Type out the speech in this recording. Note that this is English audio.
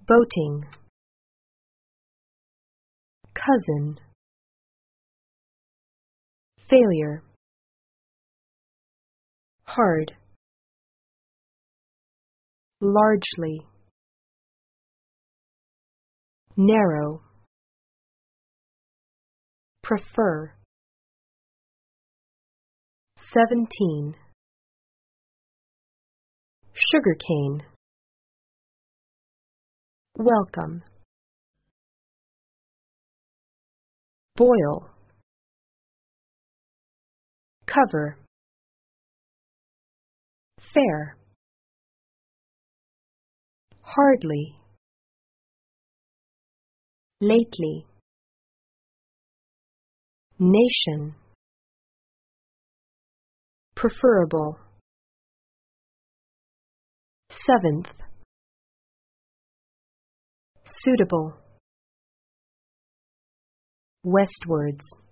boating, cousin, failure, hard, largely, narrow, prefer, 17, sugarcane, welcome, boil, cover, fair, hardly, lately, nation, preferable, 7th, suitable, westwards.